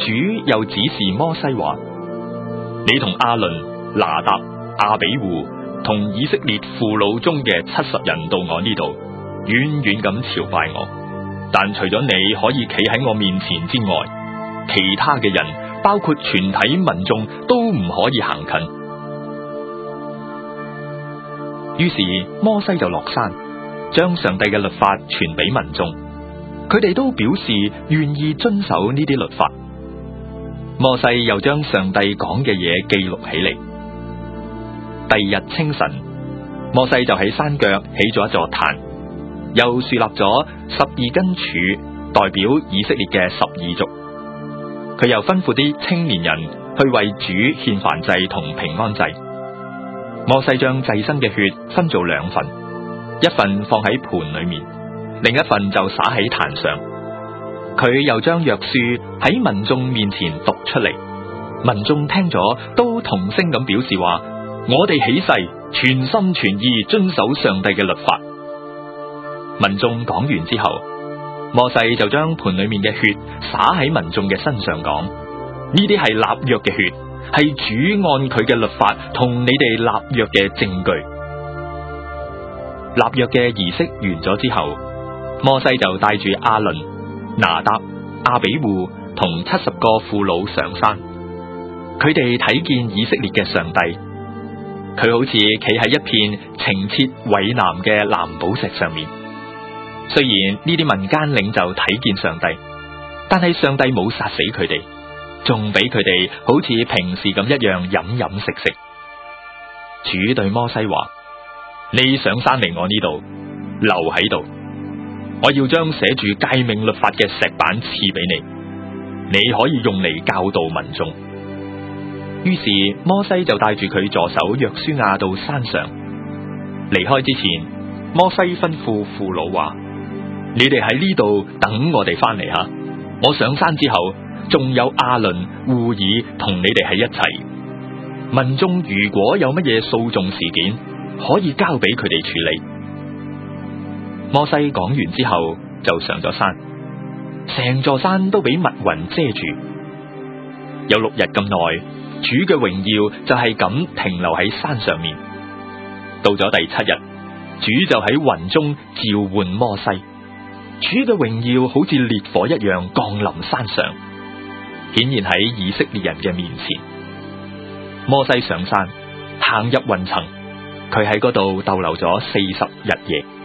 主又指示摩西話：你同亞倫、拿答、亞比戶同以色列父老中嘅70人到我呢度，遠遠咁朝拜我。但除咗你可以企喺我面前之外，其他嘅人，包括全體民眾，都唔可以行近。於是摩西就落山，將上帝嘅律法傳俾民眾，佢哋都表示願意遵守呢啲律法。摩西又將上帝講嘅嘢記錄起嚟。第二日清晨，摩西就喺山腳起咗一座壇，又樹立咗12根柱，代表以色列嘅12族。佢又吩咐啲青年人去為主獻燔祭同平安祭。摩西將祭牲嘅血分做2份，一份放喺盤裏面，另一份就灑喺壇上。佢又將約書喺民眾面前讀出嚟，民眾聽咗都同聲咁表示話：我哋起誓，全心全意遵守上帝嘅律法。民眾講完之後，摩西就將盤裏面嘅血灑喺民眾嘅身上，講：呢啲係立約嘅血，係主按佢嘅律法同你哋立約嘅證據。立約嘅儀式完咗之後，摩西就帶住亞倫、拿答、亞比戶同70個父老上山。佢哋睇見以色列嘅上帝，佢好似企喺一片澄澈蔚藍嘅藍寶石上面。雖然呢啲民間領袖睇見上帝，但係上帝冇殺死佢哋，仲俾佢哋好似平時咁一樣飲飲食食。主對摩西話：你上山嚟我呢度，留喺度，我要將寫住誡命律法嘅石板賜俾你，你可以用嚟教導民眾。於是摩西就帶住佢助手約書亞到山上。離開之前，摩西吩咐父老話：你哋喺呢度等我哋翻嚟吓，我上山之後，仲有亞倫、戶珥同你哋喺一齊。民眾如果有乜嘢訴訟事件，可以交俾佢哋處理。摩西講完之後就上咗山，成座山都俾密雲遮住。有6日咁耐，主嘅榮耀就係咁停留喺山上面。到咗第7日，主就喺雲中召喚摩西。主嘅榮耀好似烈火一樣降臨山上，顯現喺以色列人嘅面前。摩西上山，行入雲層，佢喺嗰度逗留咗40日夜。